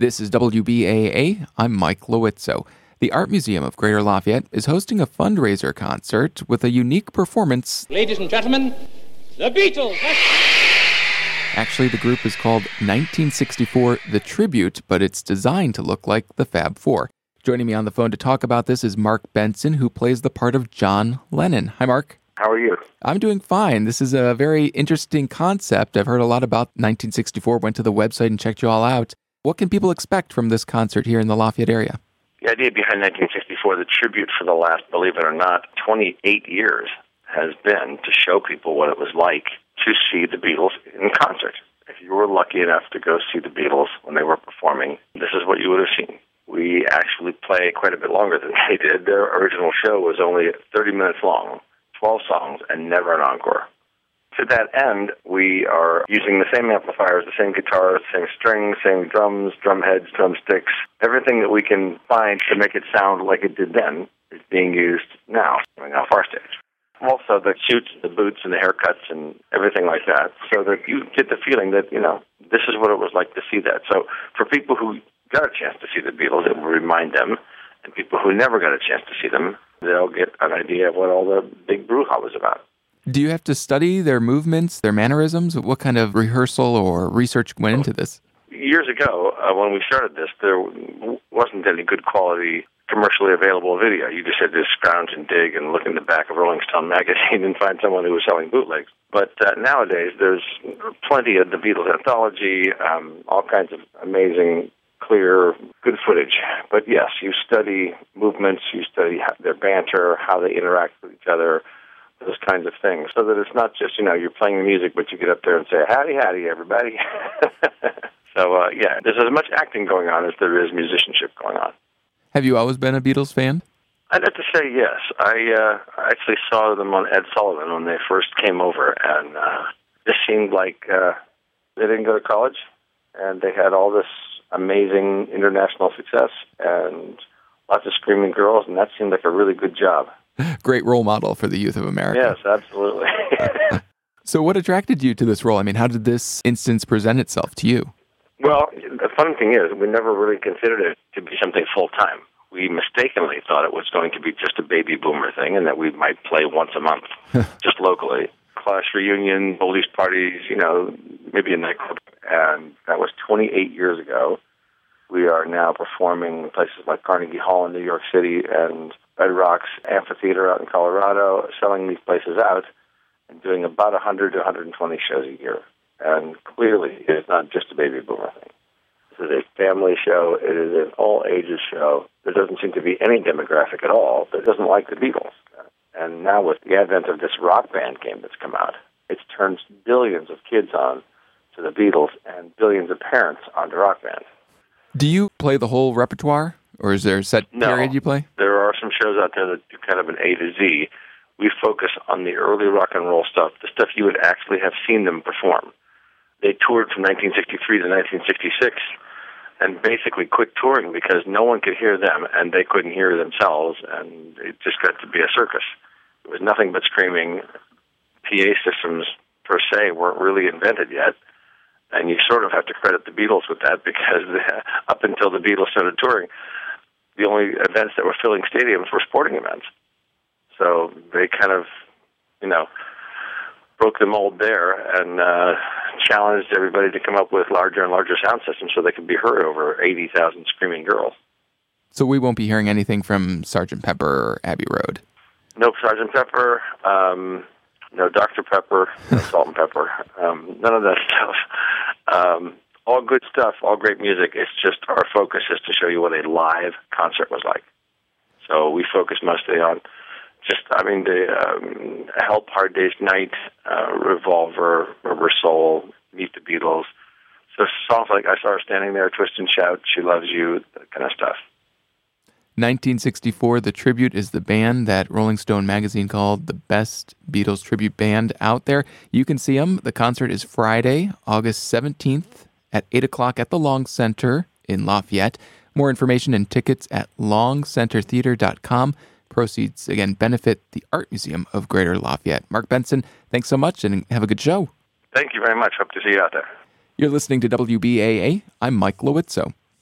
This is WBAA. I'm Mike Lowitzo. The Art Museum of Greater Lafayette is hosting a fundraiser concert with a unique performance. Ladies and gentlemen, the Beatles! Actually, the group is called 1964 The Tribute, but it's designed to look like the Fab Four. Joining me on the phone to talk about this is Mark Benson, who plays the part of John Lennon. Hi, Mark. How are you? I'm doing fine. This is a very interesting concept. I've heard a lot about 1964, went to the website and checked you all out. What can people expect from this concert here in the Lafayette area? The idea behind 1964, The Tribute, for the last, believe it or not, 28 years has been to show people what it was like to see the Beatles in concert. If you were lucky enough to go see the Beatles when they were performing, this is what you would have seen. We actually play quite a bit longer than they did. Their original show was only 30 minutes long, 12 songs, and never an encore. To that end, we are using the same amplifiers, the same guitars, same strings, same drums, drum heads, drumsticks. Everything that we can find to make it sound like it did then is being used now, coming off our stage. Also, the suits, the boots, and the haircuts, and everything like that, so that you get the feeling that, this is what it was like to see that. So for people who got a chance to see the Beatles, it will remind them, and people who never got a chance to see them, they'll get an idea of what all the big brouhaha was about. Do you have to study their movements, their mannerisms? What kind of rehearsal or research went into this? Years ago, when we started this, there wasn't any good quality commercially available video. You just had to scrounge and dig and look in the back of Rolling Stone magazine and find someone who was selling bootlegs. But nowadays, there's plenty of the Beatles anthology, all kinds of amazing, clear, good footage. But yes, you study movements, you study their banter, how they interact with each other, those kinds of things, so that it's not just, you're playing the music, but you get up there and say, howdy, howdy, everybody. So, there's as much acting going on as there is musicianship going on. Have you always been a Beatles fan? I'd have to say yes. I actually saw them on Ed Sullivan when they first came over, and it seemed like they didn't go to college, and they had all this amazing international success and lots of screaming girls, and that seemed like a really good job. Great role model for the youth of America. Yes, absolutely. So what attracted you to this role? I mean, how did this instance present itself to you? Well, the funny thing is, we never really considered it to be something full-time. We mistakenly thought it was going to be just a baby boomer thing and that we might play once a month, just locally. Class reunion, oldies parties, maybe a nightclub. And that was 28 years ago. We are now performing in places like Carnegie Hall in New York City and Red Rocks Amphitheater out in Colorado, selling these places out and doing about 100 to 120 shows a year. And clearly, it's not just a baby boomer thing. This is a family show. It is an all-ages show. There doesn't seem to be any demographic at all that doesn't like the Beatles. And now with the advent of this rock band game that's come out, it's turned billions of kids on to the Beatles and billions of parents onto rock bands. Do you play the whole repertoire, or is there a set period you play? There are some shows out there that do kind of an A to Z. We focus on the early rock and roll stuff, the stuff you would actually have seen them perform. They toured from 1963 to 1966 and basically quit touring because no one could hear them and they couldn't hear themselves, and it just got to be a circus. It was nothing but screaming. PA systems, per se, weren't really invented yet. And you sort of have to credit the Beatles with that because up until the Beatles started touring, the only events that were filling stadiums were sporting events. So they kind of, broke the mold there and challenged everybody to come up with larger and larger sound systems so they could be heard over 80,000 screaming girls. So we won't be hearing anything from Sgt. Pepper or Abbey Road? No Sgt. Pepper, no Dr. Pepper, no Salt and Pepper, none of that stuff. All good stuff, all great music. It's just our focus is to show you what a live concert was like. So we focus mostly on the Help, Hard Day's Night, Revolver, Rubber Soul, Meet the Beatles. So songs like I Saw Her Standing There, Twist and Shout, She Loves You, that kind of stuff. 1964, The Tribute is the band that Rolling Stone magazine called the best Beatles tribute band out there. You can see them. The concert is Friday, August 17th at 8 o'clock at the Long Center in Lafayette. More information and tickets at longcentertheater.com. Proceeds, again, benefit the Art Museum of Greater Lafayette. Mark Benson, thanks so much and have a good show. Thank you very much. Hope to see you out there. You're listening to WBAA. I'm Mike Lowitzo.